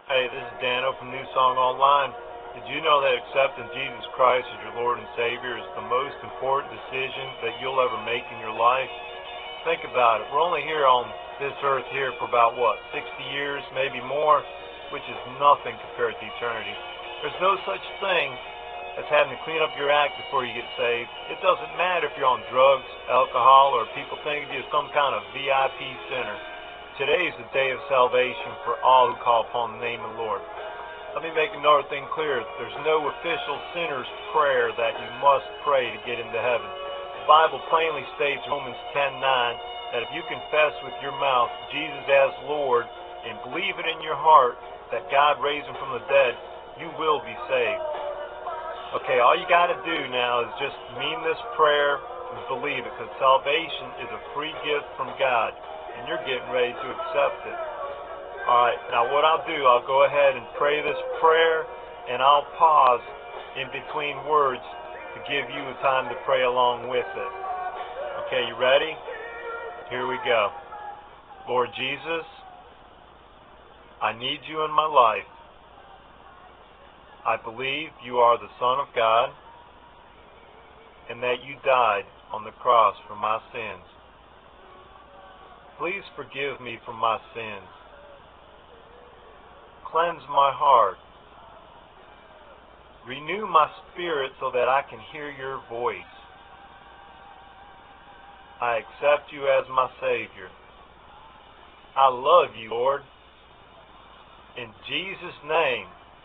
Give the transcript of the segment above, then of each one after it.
Hey, this is Dano from New Song Online. Did you know that accepting Jesus Christ as your Lord and Savior is the most important decision that you'll ever make in your life? Think about it. We're only here on this earth here for about, 60 years, maybe more, which is nothing compared to eternity. There's no such thing as having to clean up your act before you get saved. It doesn't matter if you're on drugs, alcohol, or people think of you as some kind of VIP sinner. Today is the day of salvation for all who call upon the name of the Lord. Let me make another thing clear. There's no official sinner's prayer that you must pray to get into heaven. The Bible plainly states in Romans 10:9 that if you confess with your mouth Jesus as Lord and believe it in your heart that God raised him from the dead, you will be saved. Okay, all you got to do now is just mean this prayer and believe it, because salvation is a free gift from God, and you're getting ready to accept it. Alright, now what I'll do, I'll go ahead and pray this prayer, and I'll pause in between words to give you time to pray along with it. Okay, you ready? Here we go. Lord Jesus, I need you in my life. I believe you are the Son of God, and that you died on the cross for my sins. Please forgive me for my sins. Cleanse my heart. Renew my spirit so that I can hear your voice. I accept you as my Savior. I love you, Lord. In Jesus' name,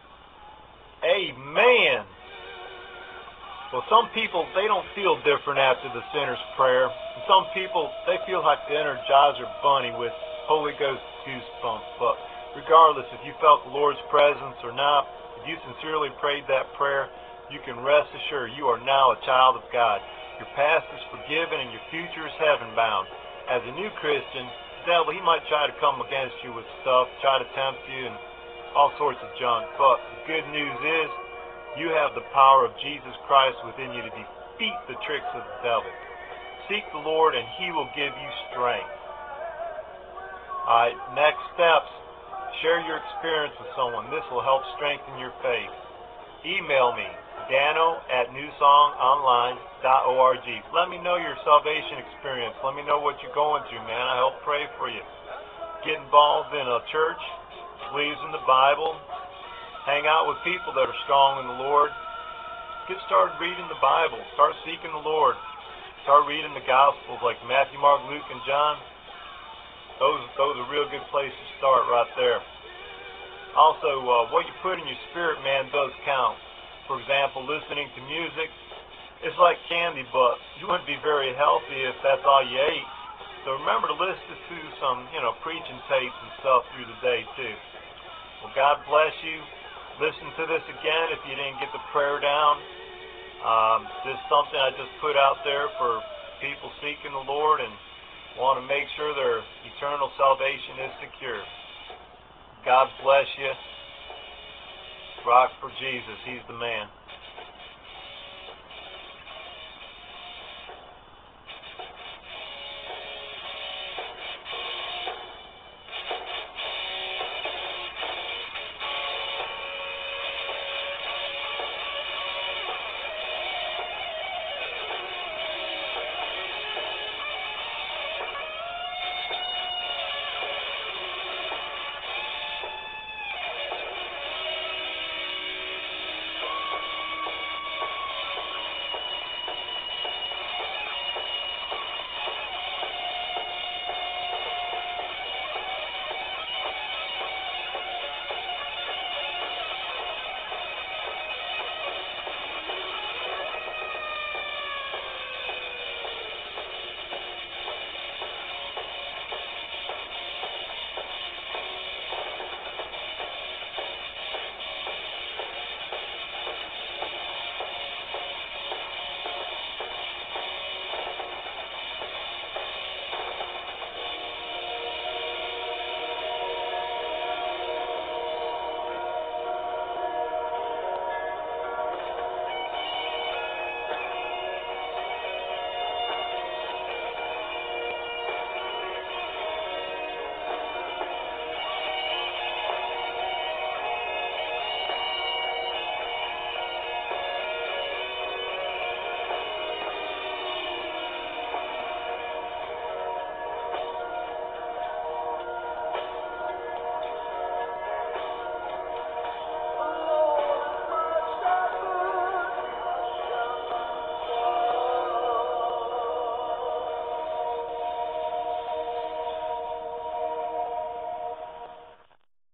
amen. Well, some people, they don't feel different after the sinner's prayer. And some people, they feel like the Energizer Bunny with Holy Ghost goosebumps. But regardless if you felt the Lord's presence or not, if you sincerely prayed that prayer, you can rest assured you are now a child of God. Your past is forgiven and your future is heaven-bound. As a new Christian, the devil, he might try to come against you with stuff, try to tempt you and all sorts of junk. But the good news is, you have the power of Jesus Christ within you to defeat the tricks of the devil. Seek the Lord and he will give you strength. Alright, next steps. Share your experience with someone. This will help strengthen your faith. Email me, dano@newsongonline.org. Let me know your salvation experience. Let me know what you're going through, man. I help pray for you. Get involved in a church, believes in the Bible. Hang out with people that are strong in the Lord. Get started reading the Bible. Start seeking the Lord. Start reading the Gospels like Matthew, Mark, Luke, and John. Those are real good places to start right there. Also, what you put in your spirit, man, does count. For example, listening to music, it's like candy, but you wouldn't be very healthy if that's all you ate. So remember to listen to some, preaching tapes and stuff through the day, too. Well, God bless you. Listen to this again if you didn't get the prayer down. This is something I just put out there for people seeking the Lord and want to make sure their eternal salvation is secure. God bless you. Rock for Jesus. He's the man.